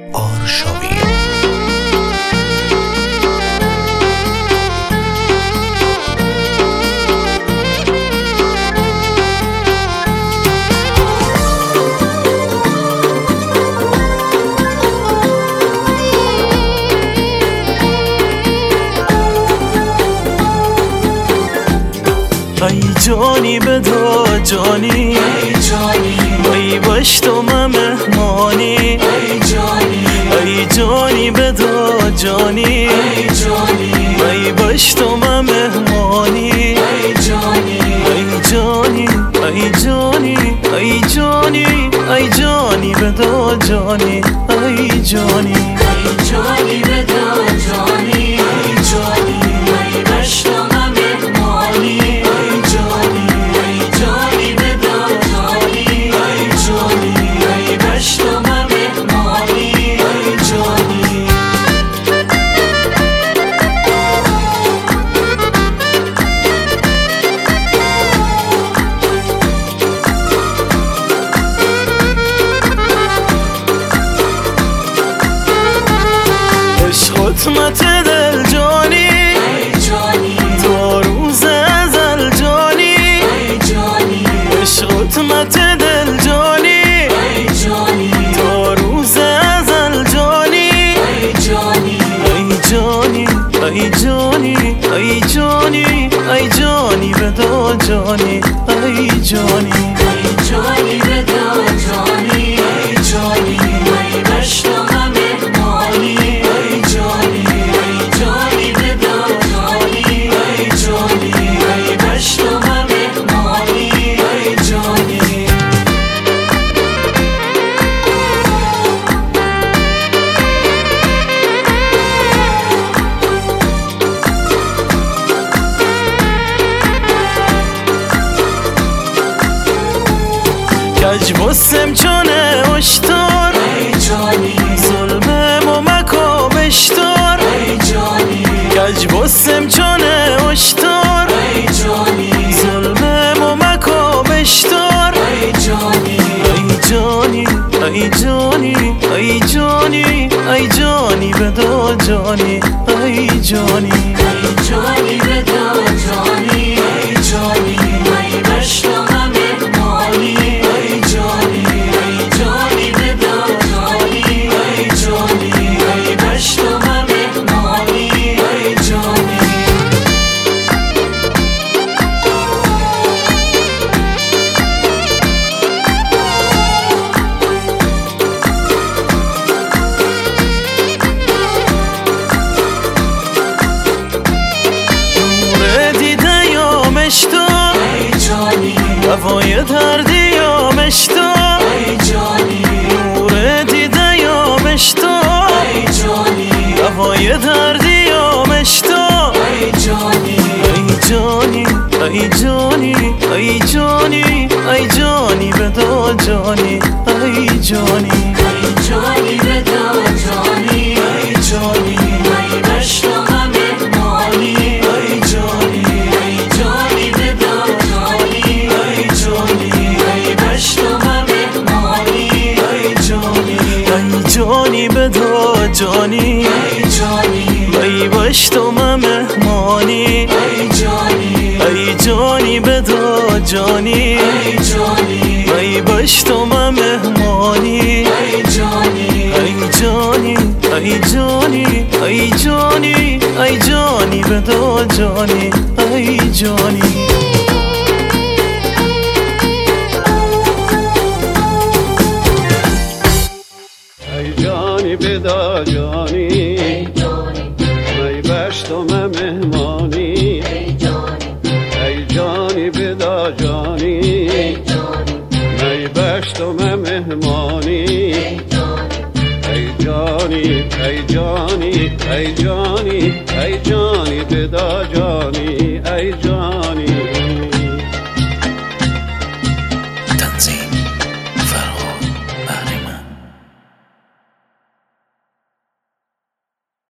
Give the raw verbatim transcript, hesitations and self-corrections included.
آرشاوی. ای جانی بدا جانی، ای جانی ای باش تو مهمانی، ای جانی ای جانی بدا جانی، ای جانی ای باش تو مهمانی، ای جانی ای جانی ای جانی ای جانی ای جانی بدا جانی، ای جانی ای جانی بدا جانی، ای جانی ای باش تو مهمانی، خدمت دل جانی، ای جانی تو روز ازل جانی، ای جانی عشق خدمت دل جانی، ای جانی تو روز ازل جانی، ای جانی ای جانی ای جانی ای جانی ای جانی بدا جانی، ای جانی ای جانی بدا جانی، ای جانی ای باش تو مهمانی، ای جانی ای جانی بدا جانی، ای جانی ای باش تو مهمانی، ای جانی. کج بسم چونه اشتار، ای جانی ظلمم و مکو بشتار، ای جانی کج بسم چونه اشتار، ای جانی ظلمم و مکو بشتار، ای جانی ای جانی ای جانی ای جانی ای جانی بدا جانی، ای جانی ای جانی بدا جانی، ای جانی ای باش تو مهمانی، ای جانی ای جانی بدا جانی، ای جانی ای باش تو مهمانی، ای جانی. هوای دردی آمش تو، ای جانی نور دیده یامش تو، ای جانی هوای دردی آمش تو، ای جانی ای جانی ای جانی ای جانی ای جانی بدا جانی، ای جانی ای جانی بدا جانی، ای جانی ای باش تو مهمانی، ای جانی ای جانی بدا جانی، ای جانی ای باش تو مهمانی، ای جانی ای جانی بدا جانی، ای جانی ای باش تو مهمانی، ای جانی ای جانی بدا جانی، ای جانی ای باش تو مهمانی، ای جانی ای جانی ای جانی ای جانی ای جانی بدا جانی، ای جانی. بدا جانی، ای جانی ای باش تو مهمانی، ای جانی ای جانی بدا جانی، ای جانی ای باش تو مهمانی، ای جانی ای جانی ای جانی ای جانی ای جانی بدا جانی.